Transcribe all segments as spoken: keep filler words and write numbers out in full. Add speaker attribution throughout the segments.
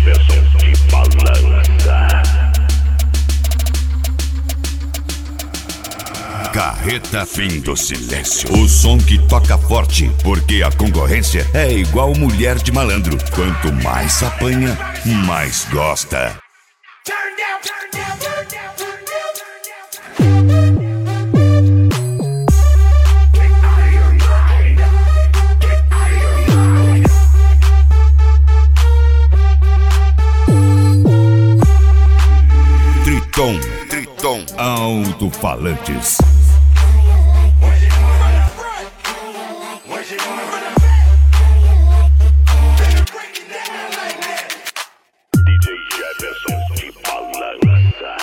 Speaker 1: Jefferson de Malandra.
Speaker 2: Carreta Fim do Silêncio. O som que toca forte, porque a concorrência é igual mulher de malandro. Quanto mais apanha, mais gosta. Triton, Triton, alto-falantes.
Speaker 1: D J Jefferson de Malandra.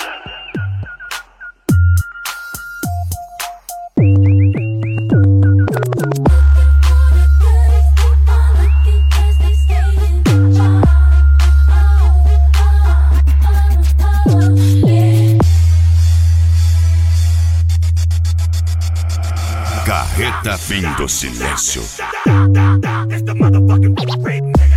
Speaker 2: Carreta Fim do Silêncio.
Speaker 1: It's the motherfucking